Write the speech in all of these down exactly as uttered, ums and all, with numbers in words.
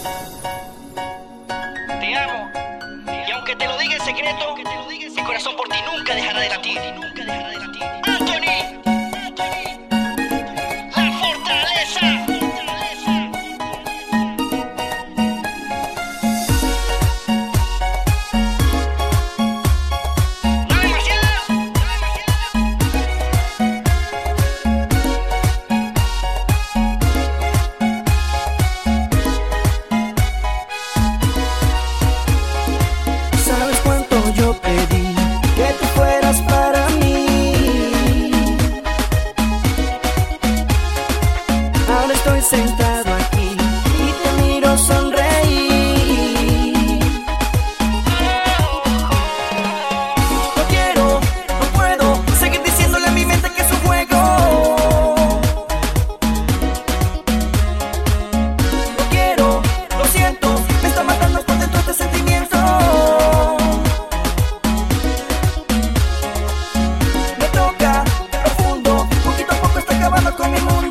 Te amo, y aunque te lo diga en secreto, mi corazón por ti nunca dejará de latir. Anthony, la fortaleza. Sentado aquí y te miro sonreír. No quiero, no puedo seguir diciéndole a mi mente que es un juego. No quiero, lo siento, me está matando por dentro este sentimiento. Me toca profundo, poquito a poco está acabando con mi mundo.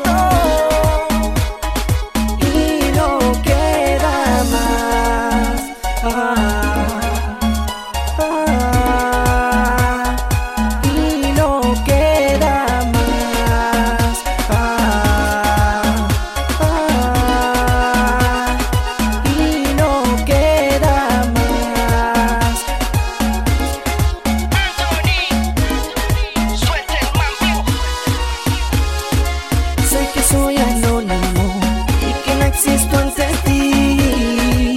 Soy anónimo y que no existo ante ti.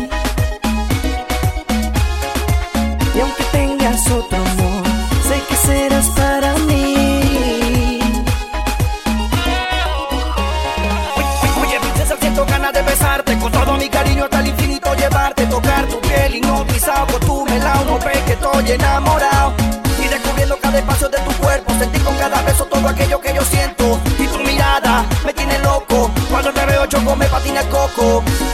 Y aunque tengas otro amor, sé que serás para mí. Oye, princesa, siento ganas de besarte, con todo mi cariño hasta el infinito llevarte, tocar tu piel hipnotizado por tu melao. No ves que estoy enamorado y descubriendo cada espacio de tu cuerpo, sentir con cada beso todo aquello que yo siento. Y tu mirada me tiene loco, cuando te veo choco me patina el coco.